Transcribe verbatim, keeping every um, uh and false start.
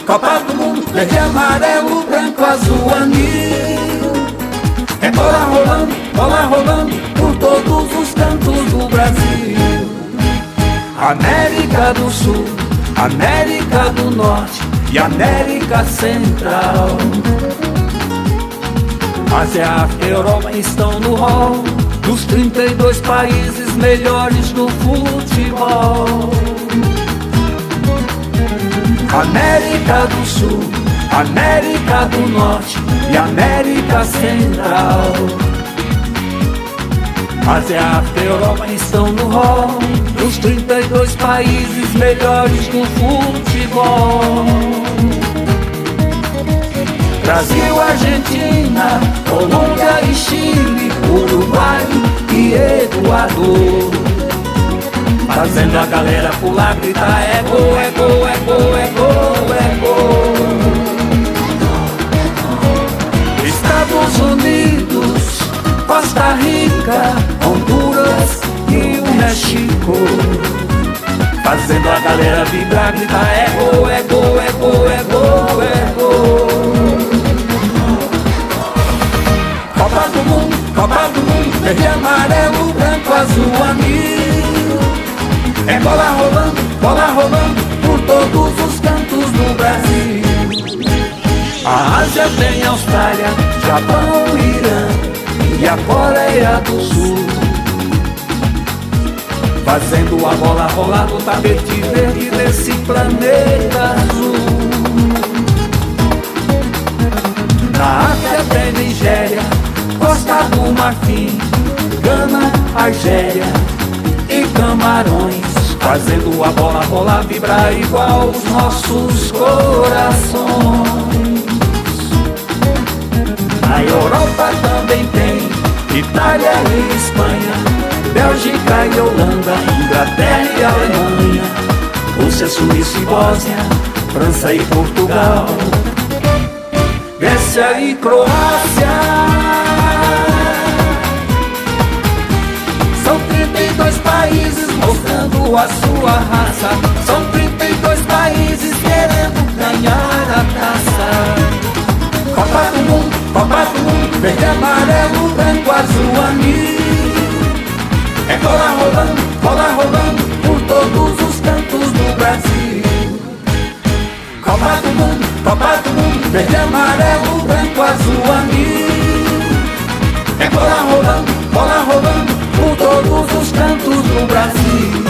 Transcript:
Copa do Mundo, verde, amarelo, branco, azul, anil. É bola rolando, bola rolando por todos os cantos do Brasil. América do Sul, América do Norte e América Central. Ásia, África e Europa estão no hall dos trinta e dois países melhores do futebol. América do Sul, América do Norte e América Central. Ásia, África e Europa estão no hall dos trinta e dois países melhores do futebol. Brasil, Argentina, Colômbia e Chile, Uruguai e Equador. Fazendo a galera pular, gritar: é gol, é gol, é gol, é gol, é gol. Estados Unidos, Costa Rica, Honduras e o México. Fazendo a galera vibrar, gritar: é gol, é gol, é gol, é gol, é gol. Copa do Mundo, Copa do Mundo, verde, amarelo, branco, azul, anil. É bola rolando, bola rolando por todos os cantos do Brasil. A Ásia tem a Austrália, Japão, Irã e a Coreia do Sul. Fazendo a bola rolar no tapete verde desse planeta azul. Na África tem Nigéria, Costa do Marfim, Gana, Argélia e Camarões. Fazendo a bola rolar, vibrar igual os nossos corações. Na Europa também tem Itália e Espanha, Bélgica e Holanda, Inglaterra e Alemanha, Rússia, Suíça e Bósnia, França e Portugal, Grécia e Croácia. São trinta e dois países mostrando a sua raça. São trinta e dois países querendo ganhar a taça. Copa do Mundo, Copa do Mundo, verde, amarelo, branco, azul, anil. É bola rolando, bola rolando por todos os cantos do Brasil. Copa do Mundo, Copa do Mundo, verde, amarelo, branco, azul, anil. É bola rolando, bola rolando por todos os cantos do Brasil.